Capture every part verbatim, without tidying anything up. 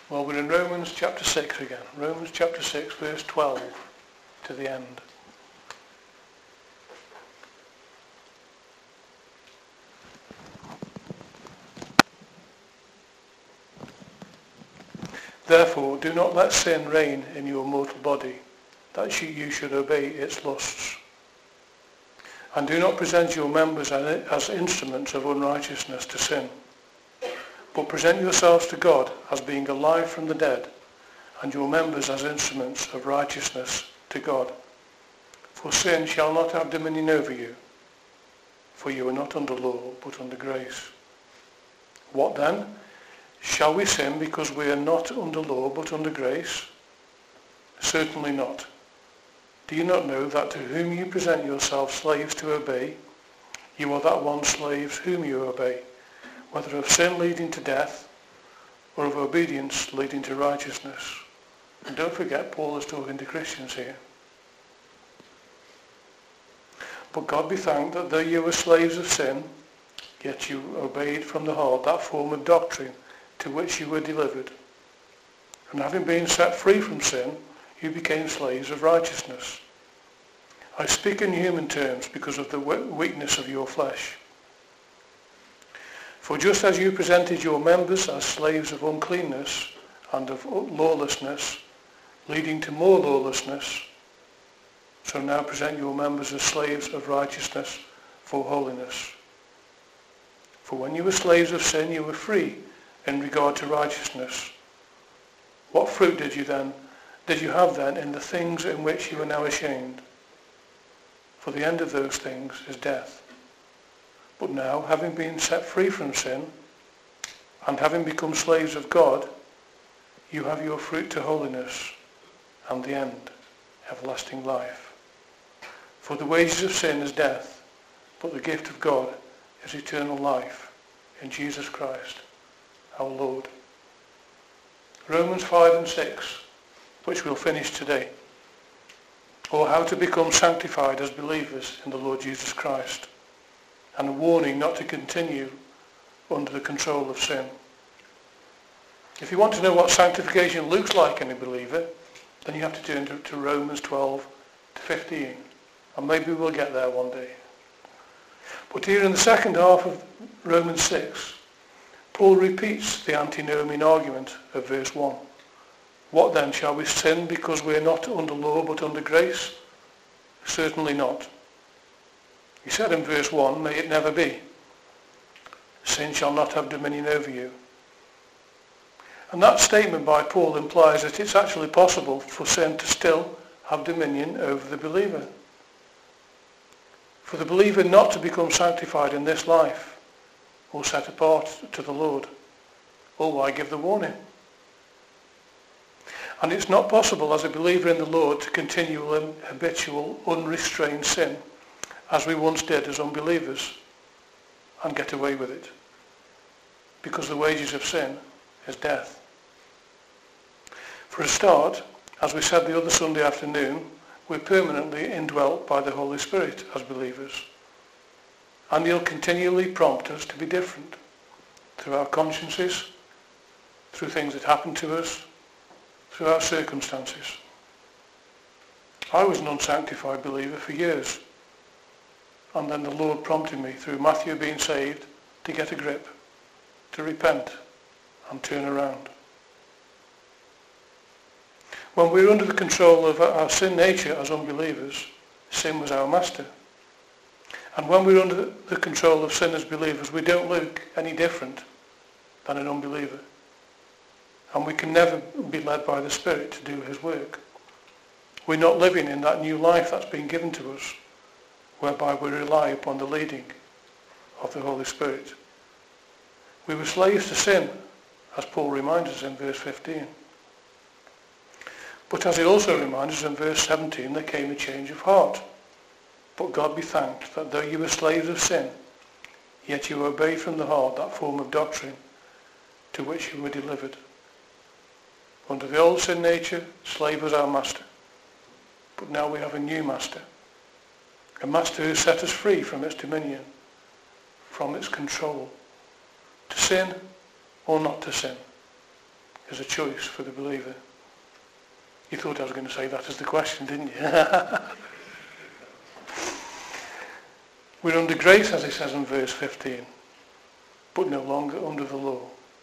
Well, we're in Romans chapter six again. Romans chapter six, verse twelve to the end. Therefore, do not let sin reign in your mortal body, that you should obey its lusts. And do not present your members as instruments of unrighteousness to sin, but present yourselves to God as being alive from the dead, and your members as instruments of righteousness to God. For sin shall not have dominion over you, for you are not under law, but under grace. What then? Shall we sin because we are not under law, but under grace? Certainly not. Do you not know that to whom you present yourselves slaves to obey, you are that one slaves whom you obey, whether of sin leading to death, or of obedience leading to righteousness? And don't forget, Paul is talking to Christians here. But God be thanked that though you were slaves of sin, yet you obeyed from the heart that form of doctrine to which you were delivered. And having been set free from sin, you became slaves of righteousness. I speak in human terms because of the weakness of your flesh. For just as you presented your members as slaves of uncleanness and of lawlessness, leading to more lawlessness, so now present your members as slaves of righteousness for holiness. For when you were slaves of sin, you were free in regard to righteousness. What fruit did you then, did you have then in the things in which you are now ashamed? For the end of those things is death. But now, having been set free from sin, and having become slaves of God, you have your fruit to holiness, and the end, everlasting life. For the wages of sin is death, but the gift of God is eternal life in Jesus Christ, our Lord. Romans five and six, which we'll finish today. Or how to become sanctified as believers in the Lord Jesus Christ, and a warning not to continue under the control of sin. If you want to know what sanctification looks like in a believer, then you have to turn to, to Romans twelve to fifteen, and maybe we'll get there one day. But here in the second half of Romans six, Paul repeats the antinomian argument of verse one. What then, shall we sin because we are not under law but under grace? Certainly not. He said in verse one, may it never be. Sin shall not have dominion over you. And that statement by Paul implies that it's actually possible for sin to still have dominion over the believer. For the believer not to become sanctified in this life, or set apart to the Lord, or why give the warning? And it's not possible as a believer in the Lord to continue in habitual, unrestrained sin, as we once did as unbelievers, and get away with it. Because the wages of sin is death. For a start, as we said the other Sunday afternoon, we're permanently indwelt by the Holy Spirit as believers. And he'll continually prompt us to be different through our consciences, through things that happen to us, through our circumstances. I was an unsanctified believer for years. And then the Lord prompted me through Matthew being saved to get a grip, to repent and turn around. When we're under the control of our sin nature as unbelievers, sin was our master. And when we're under the control of sin as believers, we don't look any different than an unbeliever. And we can never be led by the Spirit to do his work. We're not living in that new life that's been given to us, whereby we rely upon the leading of the Holy Spirit. We were slaves to sin, as Paul reminds us in verse fifteen. But as he also reminds us in verse seventeen, there came a change of heart. But God be thanked that though you were slaves of sin, yet you obeyed from the heart that form of doctrine to which you were delivered. Under the old sin nature, slave was our master. But now we have a new master. A master who set us free from its dominion, from its control. To sin or not to sin. is a choice for the believer. You thought I was going to say that as the question, didn't you? We're under grace, as it says in verse fifteen, but no longer under the law.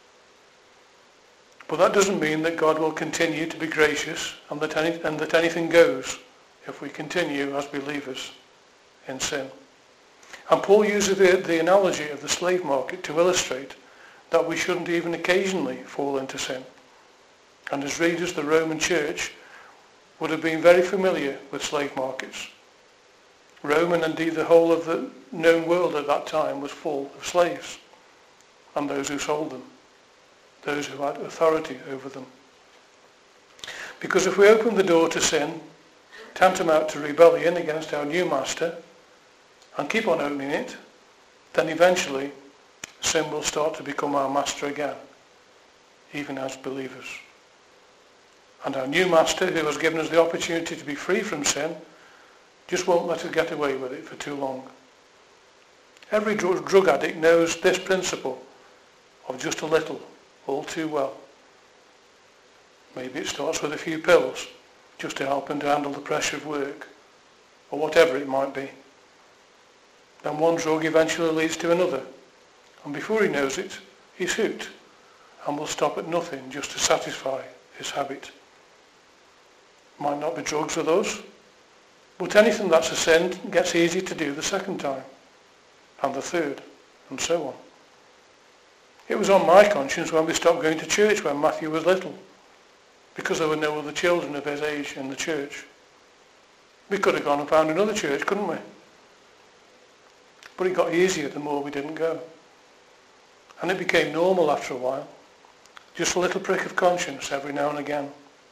But that doesn't mean that God will continue to be gracious and that, any, and that anything goes if we continue as believers in sin. And Paul uses the, the analogy of the slave market to illustrate that we shouldn't even occasionally fall into sin. And as readers, the Roman church would have been very familiar with slave markets. Rome, and indeed the whole of the known world at that time, was full of slaves and those who sold them, those who had authority over them. Because if we open the door to sin, tantamount to rebellion against our new master, and keep on opening it, then eventually sin will start to become our master again, even as believers. And our new master, who has given us the opportunity to be free from sin, just won't let us get away with it for too long. Every dr- drug addict knows this principle of just a little all too well. Maybe it starts with a few pills just to help him to handle the pressure of work, or whatever it might be. Then one drug eventually leads to another, and before he knows it, he's hooked and will stop at nothing just to satisfy his habit. Might not be drugs with us, but anything that's a sin gets easy to do the second time, and the third, and so on. It was on my conscience when we stopped going to church when Matthew was little, because there were no other children of his age in the church. We could have gone and found another church, couldn't we? But it got easier the more we didn't go. And it became normal after a while, just a little prick of conscience every now and again.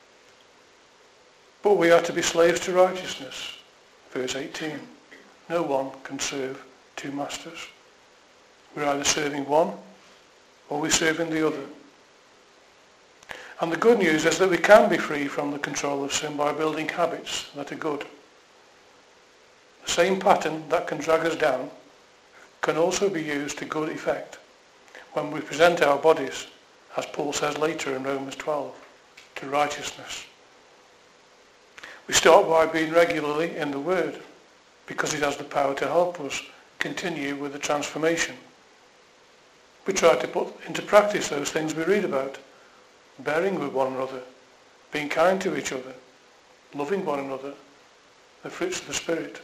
But we are to be slaves to righteousness. Verse eighteen. No one can serve two masters. We're either serving one or we're serving the other. And the good news is that we can be free from the control of sin by building habits that are good. The same pattern that can drag us down can also be used to good effect when we present our bodies, as Paul says later in Romans twelve, to righteousness. We start by being regularly in the Word, because it has the power to help us continue with the transformation. We try to put into practice those things we read about, bearing with one another, being kind to each other, loving one another, the fruits of the Spirit.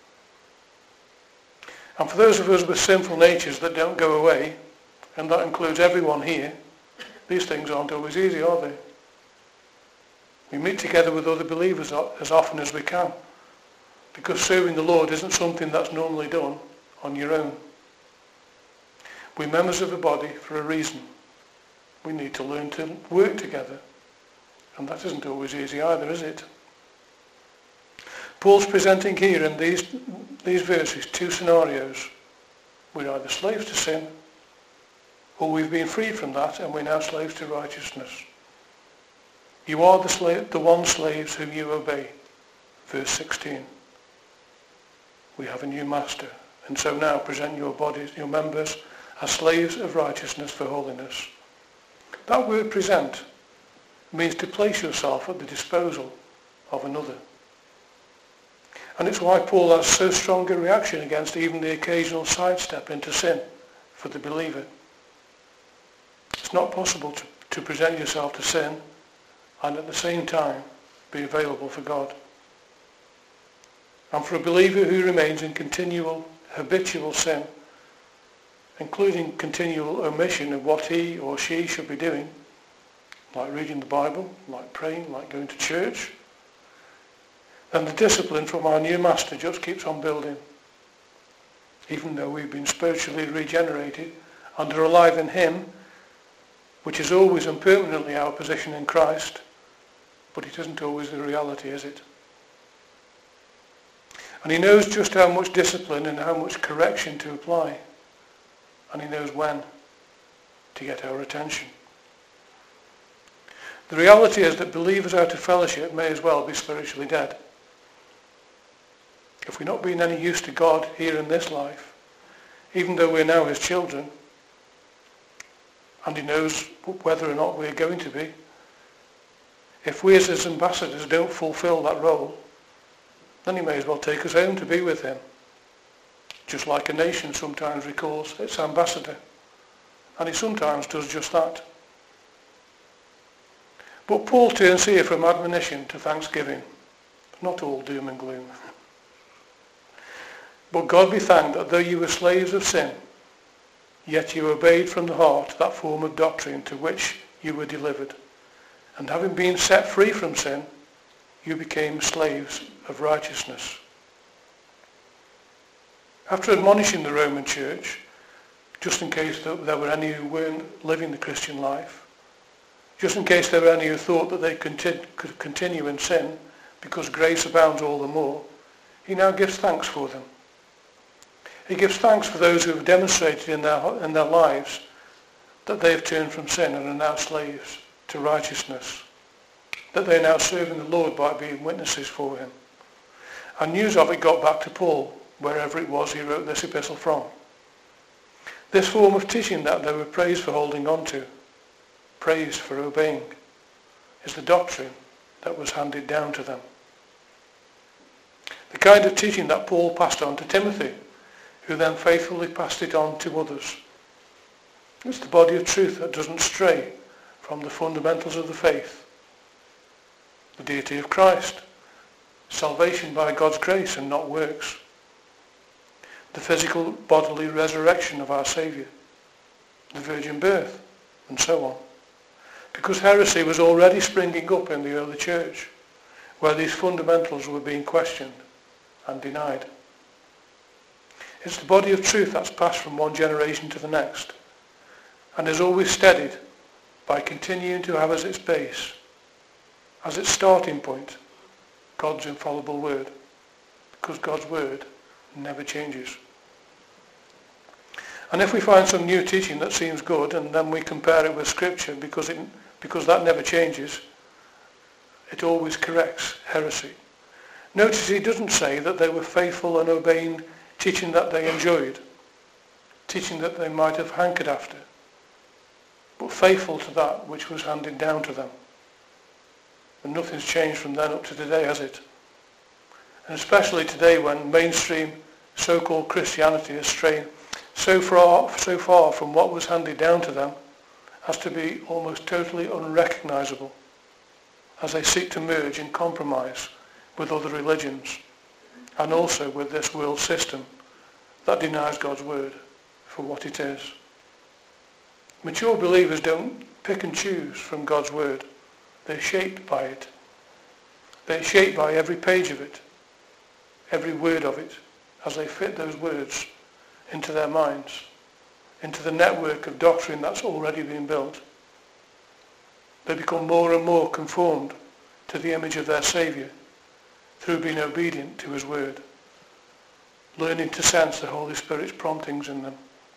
And for those of us with sinful natures that don't go away, and that includes everyone here, these things aren't always easy, are they? We meet together with other believers as often as we can, because serving the Lord isn't something that's normally done on your own. We're members of a body for a reason. We need to learn to work together, and that isn't always easy either, is it? Paul's presenting here in these, these verses two scenarios. We're either slaves to sin, or we've been freed from that and we're now slaves to righteousness. You are the, slave, the one slaves whom you obey. Verse sixteen. We have a new master, and so now present your bodies, your members, as slaves of righteousness for holiness. That word present means to place yourself at the disposal of another. And it's why Paul has so strong a reaction against even the occasional sidestep into sin for the believer. It's not possible to, to present yourself to sin and at the same time be available for God. And for a believer who remains in continual, habitual sin, including continual omission of what he or she should be doing, like reading the Bible, like praying, like going to church, then the discipline from our new master just keeps on building. Even though we've been spiritually regenerated and are alive in him, which is always and permanently our position in Christ, but it isn't always the reality, is it? And he knows just how much discipline and how much correction to apply. And he knows when to get our attention. The reality is that believers out of fellowship may as well be spiritually dead. If we're not being any use to God here in this life, even though we're now his children, and he knows whether or not we're going to be. If we as his ambassadors don't fulfill that role, then he may as well take us home to be with him. Just like a nation sometimes recalls its ambassador. And he sometimes does just that. But Paul turns here from admonition to thanksgiving. Not all doom and gloom. But God be thanked that though you were slaves of sin, yet you obeyed from the heart that form of doctrine to which you were delivered. And having been set free from sin, you became slaves of righteousness. After admonishing the Roman church, just in case there were any who weren't living the Christian life, just in case there were any who thought that they could continue in sin because grace abounds all the more, he now gives thanks for them. He gives thanks for those who have demonstrated in their, in their lives that they have turned from sin and are now slaves to righteousness, that they are now serving the Lord by being witnesses for him. And news of it got back to Paul, wherever it was he wrote this epistle from. This form of teaching that they were praised for holding on to, praised for obeying, is the doctrine that was handed down to them. The kind of teaching that Paul passed on to Timothy, who then faithfully passed it on to others. It's the body of truth that doesn't stray from the fundamentals of the faith. The deity of Christ, salvation by God's grace and not works, the physical bodily resurrection of our Saviour, the virgin birth, and so on. Because heresy was already springing up in the early church, where these fundamentals were being questioned and denied. It's the body of truth that's passed from one generation to the next, and is always steadied by continuing to have as its base, as its starting point, God's infallible word, because God's word never changes. And if we find some new teaching that seems good, and then we compare it with Scripture, because it, because that never changes, it always corrects heresy. Notice he doesn't say that they were faithful and obeying teaching that they enjoyed, teaching that they might have hankered after, but faithful to that which was handed down to them. And nothing's changed from then up to today, has it? And especially today when mainstream so-called Christianity is straying so far, so far from what was handed down to them as to be almost totally unrecognizable as they seek to merge and compromise with other religions and also with this world system that denies God's word for what it is. Mature believers don't pick and choose from God's word. They're shaped by it. They're shaped by every page of it, every word of it, as they fit those words into their minds, into the network of doctrine that's already been built. They become more and more conformed to the image of their Saviour through being obedient to his word, learning to sense the Holy Spirit's promptings in them.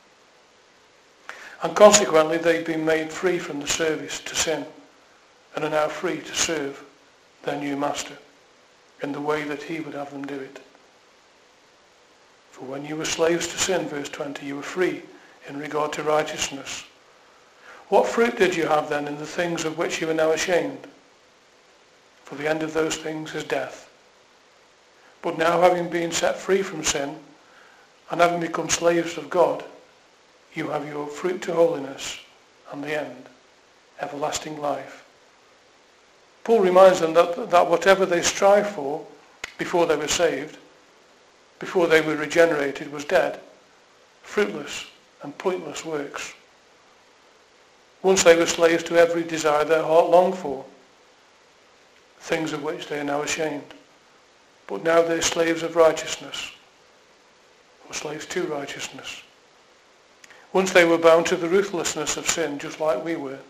And consequently, they've been made free from the service to sin and are now free to serve their new master in the way that he would have them do it. For when you were slaves to sin, verse twenty, you were free in regard to righteousness. What fruit did you have then in the things of which you are now ashamed? For the end of those things is death. But now, having been set free from sin and having become slaves of God, you have your fruit to holiness and the end, everlasting life. Paul reminds them that, that whatever they strive for before they were saved, before they were regenerated, was dead, fruitless and pointless works. Once they were slaves to every desire their heart longed for, things of which they are now ashamed. But now they're slaves of righteousness, or slaves to righteousness. Once they were bound to the ruthlessness of sin, just like we were.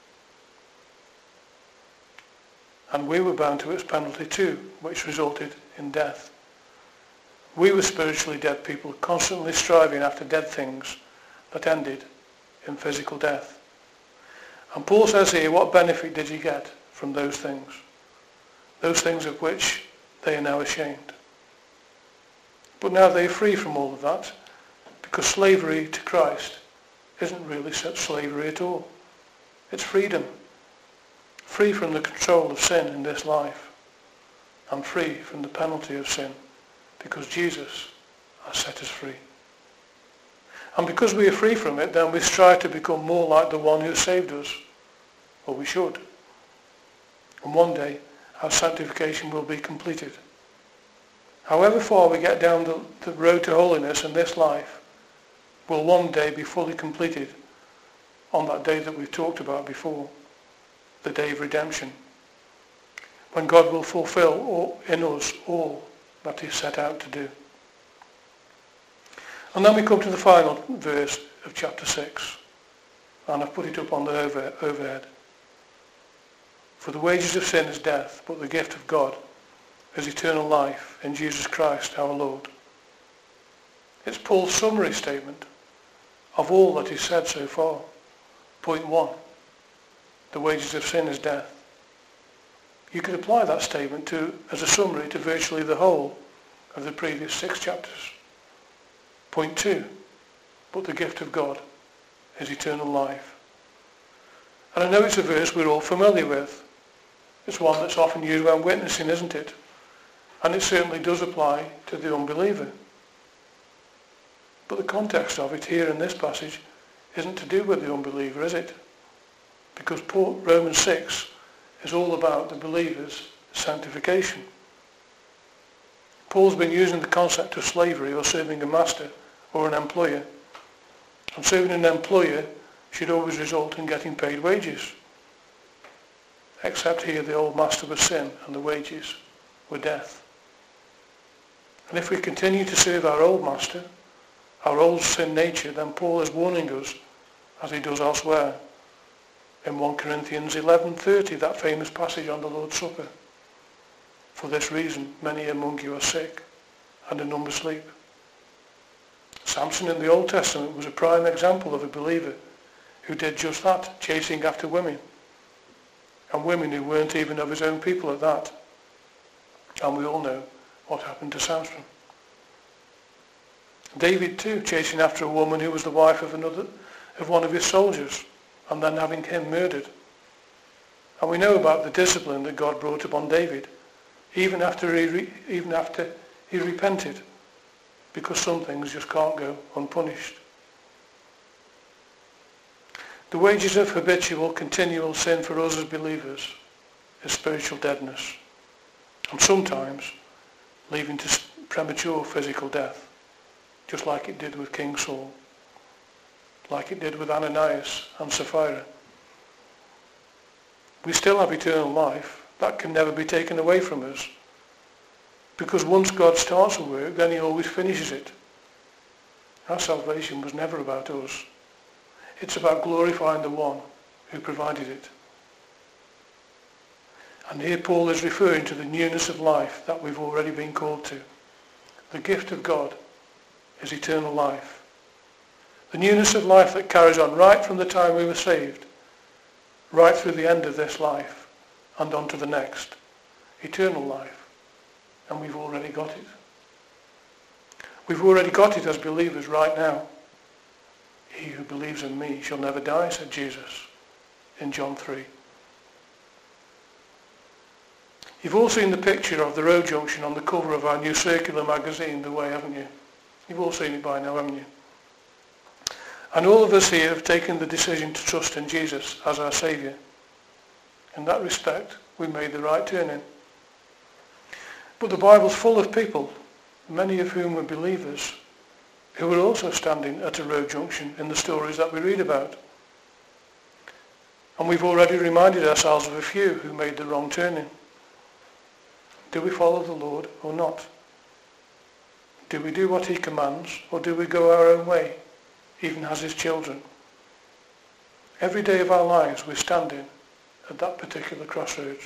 And we were bound to its penalty too, which resulted in death. We were spiritually dead people, constantly striving after dead things that ended in physical death. And Paul says here, what benefit did you get from those things? Those things of which they are now ashamed. But now they are free from all of that, because slavery to Christ isn't really such slavery at all. It's freedom. Free from the control of sin in this life, and free from the penalty of sin, because Jesus has set us free. And because we are free from it, then we strive to become more like the one who saved us, or we should. And one day our sanctification will be completed. However far we get down the, the road to holiness in this life will one day be fully completed on that day that we've talked about before, the day of redemption, when God will fulfill all, in us all that he set out to do. And then we come to the final verse of chapter six, and I've put it up on the over, overhead. For the wages of sin is death, but the gift of God is eternal life in Jesus Christ our Lord. It's Paul's summary statement of all that he's said so far. Point one, the wages of sin is death. You could apply that statement to, as a summary to virtually the whole of the previous six chapters. Point two, but the gift of God is eternal life. And I know it's a verse we're all familiar with. It's one that's often used when witnessing, isn't it? And it certainly does apply to the unbeliever. But the context of it here in this passage isn't to do with the unbeliever, is it? Because Paul, Romans six is all about the believer's sanctification. Paul's been using the concept of slavery or serving a master or an employer. And serving an employer should always result in getting paid wages. Except here the old master was sin and the wages were death. And if we continue to serve our old master, our old sin nature, then Paul is warning us, as he does elsewhere, in First Corinthians eleven thirty, that famous passage on the Lord's Supper. For this reason, many among you are sick, and a number sleep. Samson in the Old Testament was a prime example of a believer who did just that, chasing after women. And women who weren't even of his own people at that. And we all know what happened to Samson. David too, chasing after a woman who was the wife of another, of one of his soldiers, and then having him murdered. And we know about the discipline that God brought upon David, even after he, re, even after he repented, because some things just can't go unpunished. The wages of habitual, continual sin for us as believers is spiritual deadness, and sometimes leading to premature physical death, just like it did with King Saul, like it did with Ananias and Sapphira. We still have eternal life. That can never be taken away from us, because once God starts a work, then he always finishes it. Our salvation was never about us. It's about glorifying the one who provided it. And here Paul is referring to the newness of life that we've already been called to. The gift of God is eternal life. The newness of life that carries on right from the time we were saved, right through the end of this life, and on to the next. Eternal life. And we've already got it. We've already got it as believers right now. He who believes in me shall never die, said Jesus in John three. You've all seen the picture of the road junction on the cover of our new circular magazine, The Way, haven't you? You've all seen it by now, haven't you? And all of us here have taken the decision to trust in Jesus as our Saviour. In that respect, we made the right turning. But the Bible's full of people, many of whom were believers, who were also standing at a road junction in the stories that we read about. And we've already reminded ourselves of a few who made the wrong turning. Do we follow the Lord or not? Do we do what he commands, or do we go our own way, even as his children? Every day of our lives we're standing at that particular crossroads.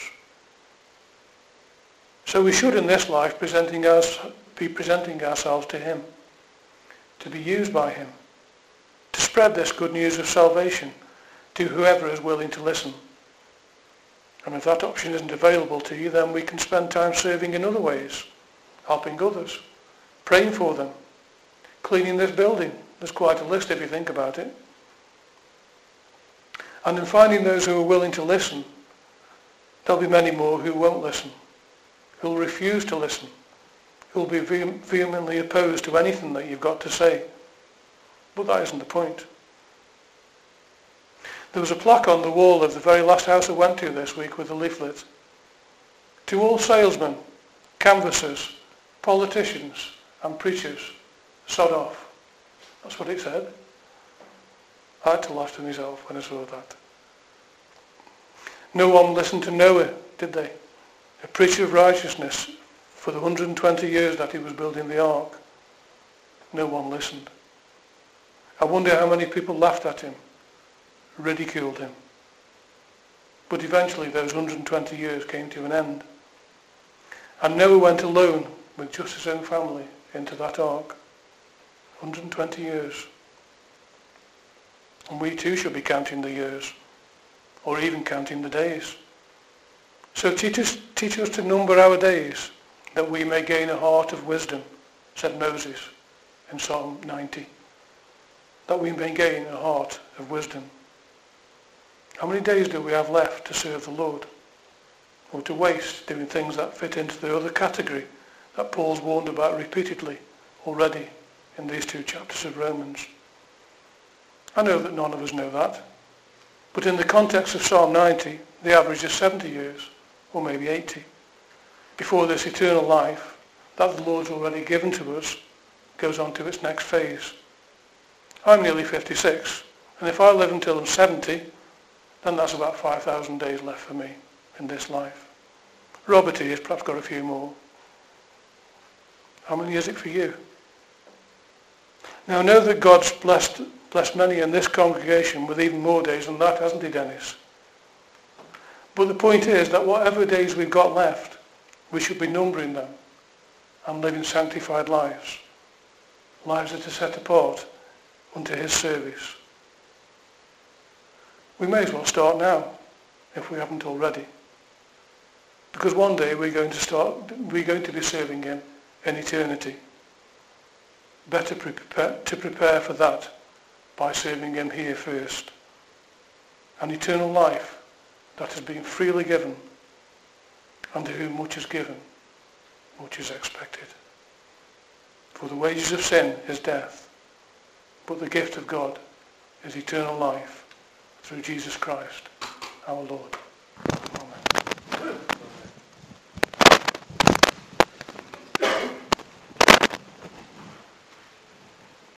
So we should in this life presenting us, be presenting ourselves to him, to be used by him, to spread this good news of salvation to whoever is willing to listen. And if that option isn't available to you, then we can spend time serving in other ways, helping others, praying for them, cleaning this building. There's quite a list if you think about it. And in finding those who are willing to listen, there'll be many more who won't listen, who'll refuse to listen, who'll be vehe- vehemently opposed to anything that you've got to say. But that isn't the point. There was a plaque on the wall of the very last house I went to this week with a leaflet. To all salesmen, canvassers, politicians and preachers, sod off. That's what it said. I had to laugh to myself when I saw that. No one listened to Noah, did they? A preacher of righteousness for the one hundred twenty years that he was building the ark. No one listened. I wonder how many people laughed at him, ridiculed him. But eventually those one hundred twenty years came to an end. And Noah went alone with just his own family into that ark. one hundred twenty years. And we too should be counting the years, or even counting the days. So teach us, teach us to number our days, that we may gain a heart of wisdom, said Moses in Psalm ninety. That we may gain a heart of wisdom. How many days do we have left to serve the Lord? Or to waste doing things that fit into the other category that Paul's warned about repeatedly already in these two chapters of Romans? I know that none of us know that. But in the context of Psalm ninety, the average is seventy years, or maybe eighty, before this eternal life that the Lord's already given to us goes on to its next phase. I'm nearly fifty-six, and if I live until I'm seventy, then that's about five thousand days left for me in this life. Robert has perhaps got a few more. How many is it for you? Now I know that God's blessed, blessed many in this congregation with even more days than that, hasn't he, Dennis? But the point is that whatever days we've got left, we should be numbering them and living sanctified lives. Lives that are set apart unto his service. We may as well start now, if we haven't already. Because one day we're going to start, we're going to be serving him in eternity. Better prepare, to prepare for that by serving him here first. An eternal life that has been freely given, and to whom much is given, much is expected. For the wages of sin is death, but the gift of God is eternal life through Jesus Christ, our Lord.